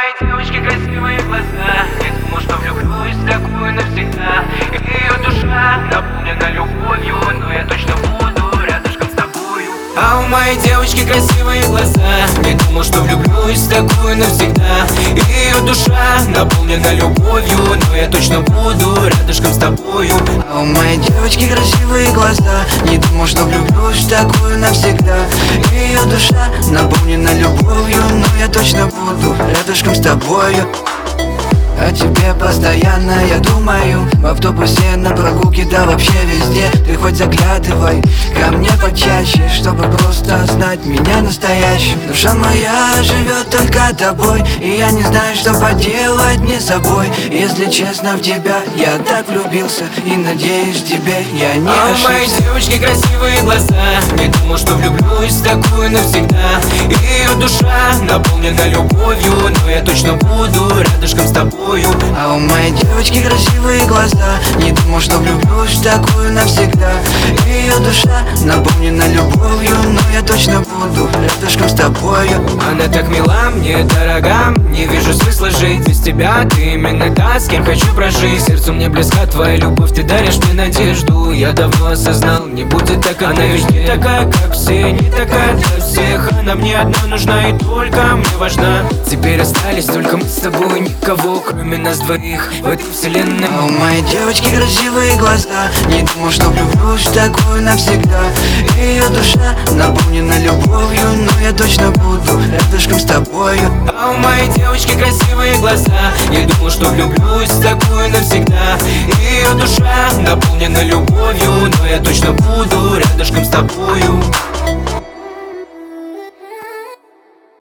моей девочки красивые глаза. Я думал, что влюблюсь в такую навсегда. Ее душа наполнена любовью, но я точно буду рядышком с тобою. А у моей девочки красивые глаза. Не думал, что влюблюсь в такую навсегда. Ее душа наполнена любовью, но я точно буду рядышком с тобою. А у моей девочки красивые глаза. Не думал, что влюблюсь в такую навсегда. Ее душа наполнена любовью, но я точно буду рядышком с тобою. О тебе постоянно я думаю. В автобусе, на прогулке, да вообще везде. Ты хоть заглядывай ко мне почаще, чтобы просто знать меня настоящим. Душа моя живет только тобой, и я не знаю, что поделать мне с собой. Если честно, в тебя я так влюбился, и надеюсь, тебе я не ошибся. А у моей девочки красивые глаза. Не думал, что влюблюсь в такую навсегда. Ее душа наполнена любовью, но я точно буду рядышком с тобой. А у моей девочки красивые глаза. Не думал, что влюблюсь в такую навсегда. Ее душа наполнена любовью, но я точно буду рядышком с тобою. Она так мила, мне дорога. Не вижу смысла жить без тебя. Ты именно та, с кем хочу прожить. Сердцу мне близка твоя любовь, ты даришь мне надежду. Я давно осознал, не будет так. Она ведь не такая, как все, не такая для всех. Она мне одна нужна и только мне важна. Теперь остались только мы с тобой, никого кроме нас двоих в этой вселенной. А у моей девочки красивые глаза. Не думал, что влюблюсь в такую навсегда. Ее душа наполнена любовью, но я точно буду рядышком с тобою. А у моей девочки красивые глаза. Не думал, что влюблюсь в такую навсегда. Ее душа наполнена любовью, но я точно буду рядышком с тобою.